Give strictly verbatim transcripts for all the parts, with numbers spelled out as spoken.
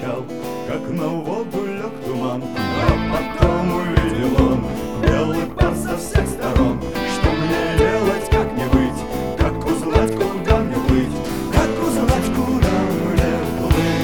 молчал, как на воду лег туман. А потом увидел он белый пар со всех сторон. Что мне делать, как не быть, как узнать, куда мне плыть, как узнать, куда мне плыть.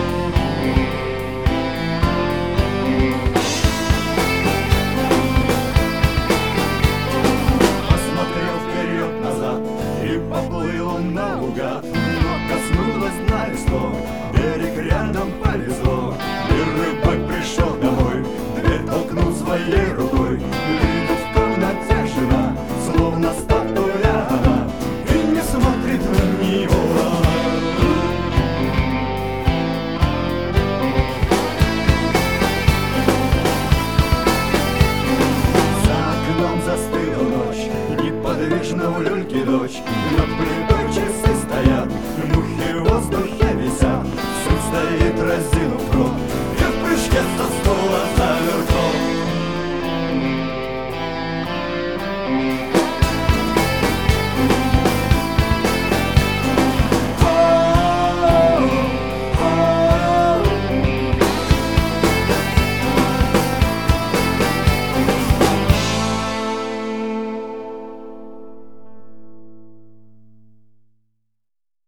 Посмотрел вперед-назад и поплыл он наугад, но коснулась дна исток, берег рядом повезло. И рыбак пришел домой, дверь толкнул своей рукой. Видит в комнате жена, словно статуя она, и не смотрит на него. За окном застыла ночь, неподвижно в люльке дочь. Над